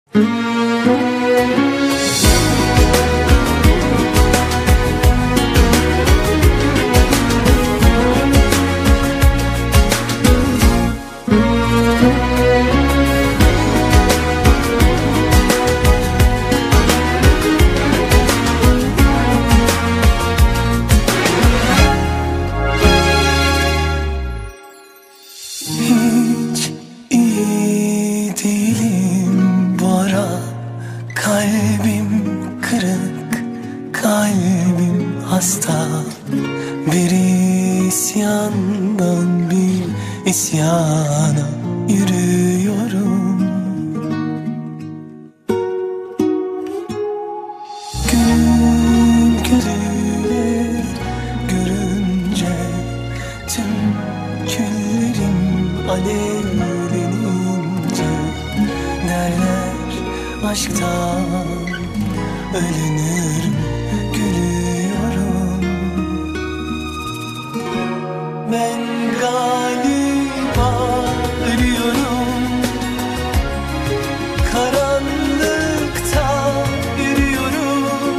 Hiç iyi değilim bu ara. Kalbim kırık, kalbim hasta. Bir isyandan bir isyana yürüyorum. Gün gözüyle görünce tüm küllerim alevlenince derler aşktan ölünür, gülüyorum. Ben galiba ölüyorum, karanlıkta yürüyorum.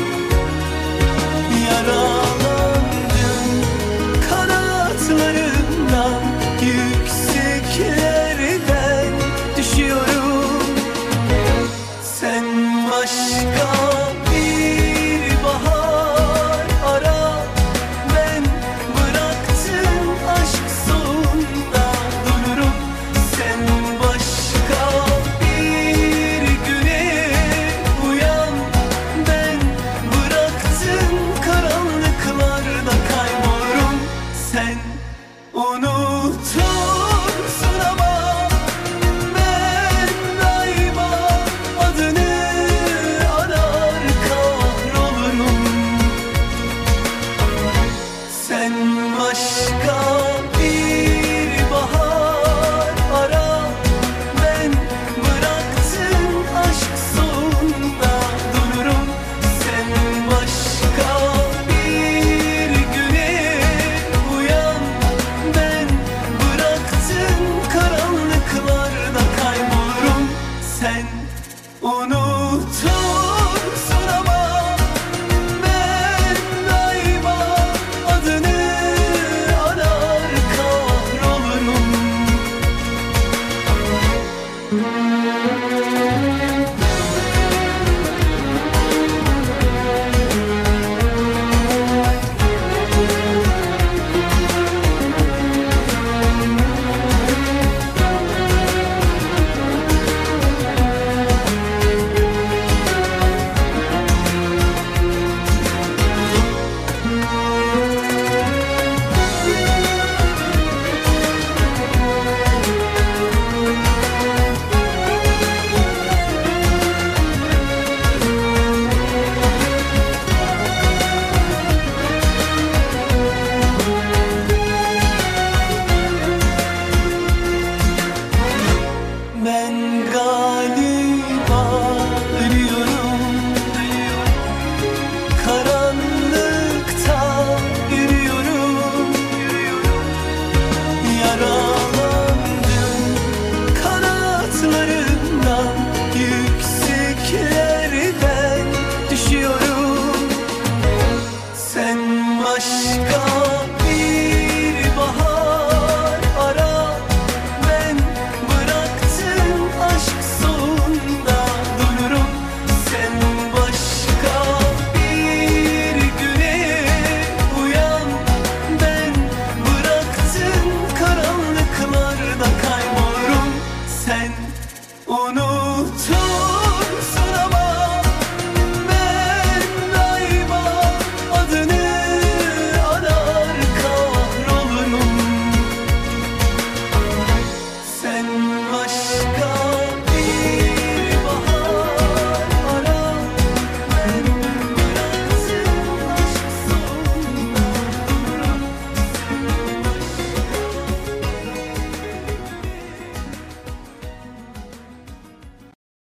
Yaralandım kanatlarımdan, yükseklerden düşüyorum. Sen başka bir bahar ara, ben bıraktım aşk sonunda dururum. Sen başka bir güne uyan, ben bıraktım karanlıklarda kaybolurum. Sen unutursun ama ben daima adını arar kahrolurum. Sen başka bir bahar ara, ben bıraktım aşk sonunda dururum. Sen başka bir güne uyan, ben bıraktım karanlıklarda kaybolurum. Sen unutursun ama ben daima adını arar kahrolurum. Ben galiba ölüyorum, karanlıkta yürüyorum. Yaralandım kanatlarımdan, yükseklerden düşüyorum. Sen başka bir bahar ara, ben bıraktım aşk sonunda dururum. Sen başka bir güne uyan, ben bıraktım karanlıklarda kaybolurum. Sen onu